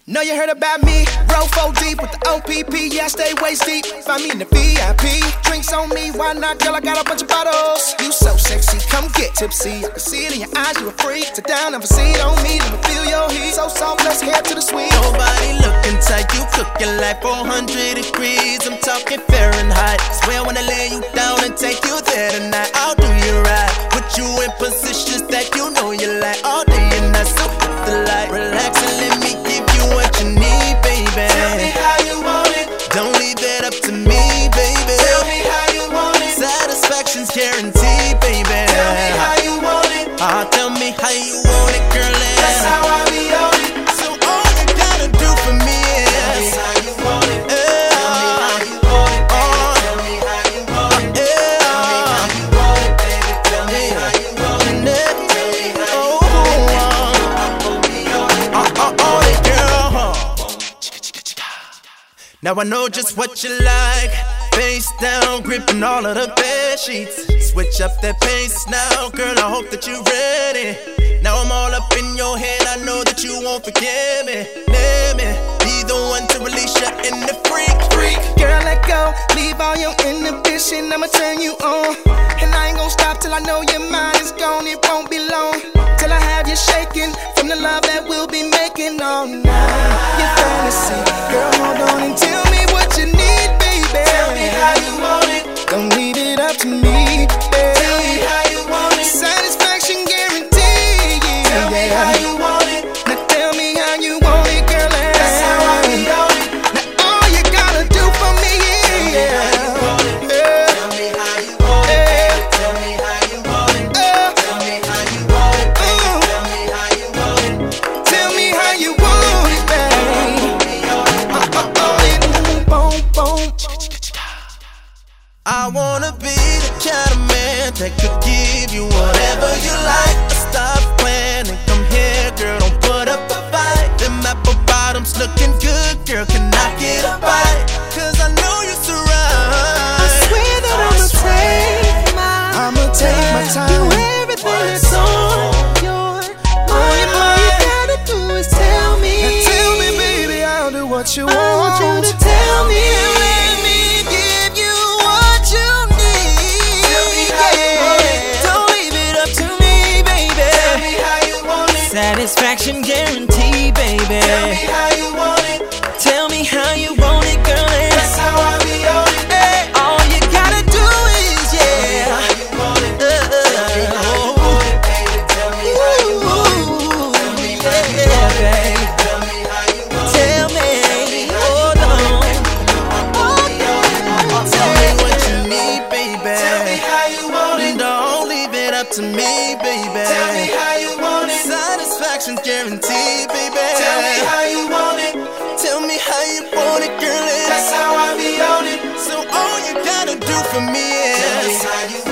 Know you heard about me, roll 4 deep with the OPP, yeah I stay waist deep. Find me in the VIP, drinks on me, why not girl, I got a bunch of bottles. You so sexy, come get tipsy, I can see it in your eyes, you a freak. Sit down and proceed on me, let me feel your heat. So soft, let's head to the suite. Nobody looking tight, you cooking like 400 degrees, I'm talking Fahrenheit. Swear when I lay you down and take you there tonight, I'll do you right. Put you in positions that you know you like all day and night, so hit the light. Relax and let me give you what you need, baby. Tell me how you want it. Don't leave it up to me, baby. Tell me how you want it. Satisfaction's guaranteed, baby. Tell me how you want it. Tell me how you want it, girl. That's how I be on it. So all you gotta do for me is tell me how you want it. Tell me how you want it, baby. Tell me how you want it. Tell me how you want it, baby. Tell me how you want it. Tell me how you want it. all it, girl. Now I know just what you like. Face down, gripping all of the bed sheets. Switch up that pace now, girl, I hope that you're ready. Now I'm all up in your head, I know that you won't forget me. Let me be the one to release you in the freak. Girl, let go, leave all your inhibition, I'ma turn you on. And I ain't gon' stop till I know your mind is gone, it won't be long. Till I have you shaking from the love that we'll be making all night. Your fantasy, girl, hold on and tell me what you need, baby. Tell me how you want it. Don't leave it up to me, baby. Tell me how you want it. Satisfaction guaranteed, yeah. Tell me how you want it. Now tell me how you want it, girl. That's how I be on it. Now all you gotta do for me is Tell me how you want it. Tell me how you want it. Tell me how you want it. Tell me how you want it. Tell me how you want it, baby. Boom, boom. I wanna be the kind of man that could give you whatever you like. Stop playing and come here, girl, don't put up a fight. Them apple bottoms looking good, girl, can I get a bite? Cause I know you're so right. I swear that I'ma take my time. Do everything that's on your mind. All you gotta do is tell me. Now tell me, baby, I'll do what you want. I want you to tell me and let me give you what you need. Tell me how you want it. Don't leave it up to me, baby. Tell me how you want it. Satisfaction guaranteed, baby. Tell me how you want it. Tell me how you want it, girl. That's how I be on it. Hey, all you gotta do is, yeah. How you want it. Tell me how you want it, baby. Tell me how you want it. Tell me how you want it. Tell me how you want it. Tell me, hold on. Tell me what you need, baby. Tell me how you want it. Don't leave it up to me, baby. Tell me how you want it. Satisfaction guaranteed, baby. Tell me how you want it. Tell me how you want it, girl. That's how I be on it. So all you gotta do for me is tell me how you